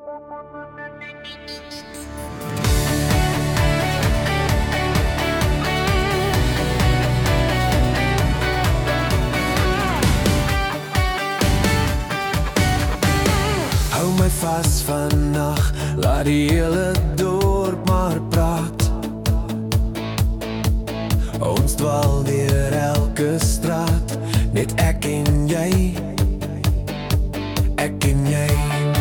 Hou my vas vannacht, laat die hele dorp maar praat. Ons dwaal deur elke straat, net ek en jy, ek en jy.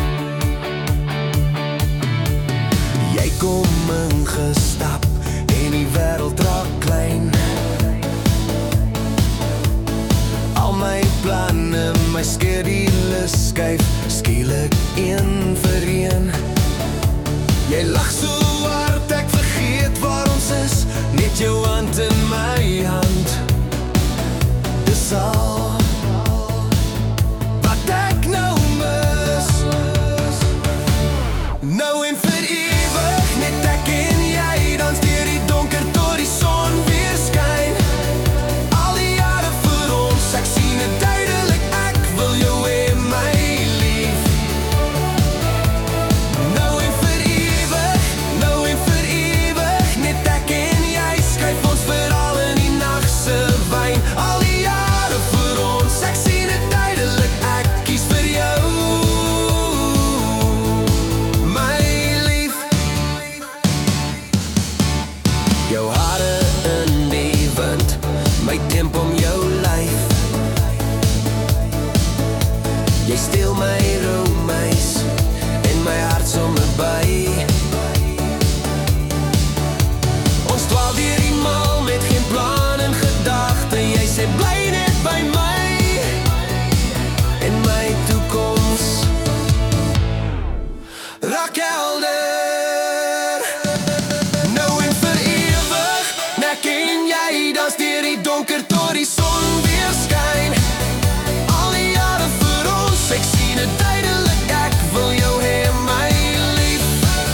Jy kom ingestap en die wêreld raak klein. Al my planne, my skedule skuif skielik een vir een. Jy lag so hard, ek vergeet waar ons is, net jou hand in my hand. Dis al wat ek nou mis. Nou en vir ewig, net ek en jy, dans deur die donker tot die son weer skyn. Al die jare vir ons, ek sien het duidelik, ek wil jou hê my lief. Nou en vir ewig, net ek en jy, skryf ons verhaal in die nachtse wyn. Al die jare vir ons, ek sien het duidelik, ek kies vir jou, my lief. Jou hare in die wind, my tempo om jou lyf. Jy steel my roemuis en my hart sommer by. Ons dwaal deur die mal met geen plan en gedagte. Jy sê bly net by my en my toekoms raak helder. Nou en vir ewig, ek en jy, dans deur die donker tot die son weer skyn. Al die jare vir ons, ek sien het duidelik, ek wil jou hê my lief.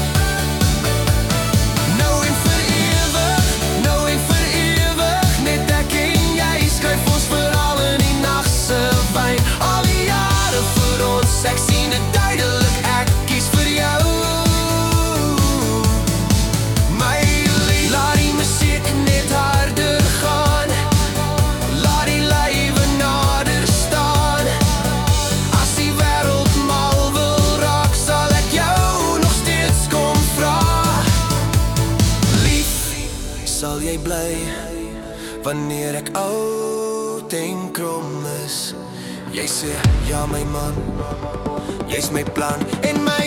Nou en vir ewig, net ek en jy, skryf ons verhaal in die nachtse wyn. Al die jare vir ons, ek sien het duidelik, ek kies vir jou, my lief. Laat die musiek net harder gaan, laat die lywe nader staan. As die wêreld mal wil raak, sal ek jou nog steeds kom vra. Lief, sal jy bly wanneer ek oud en krom is? Jy sê ja my man, jy's my plan en my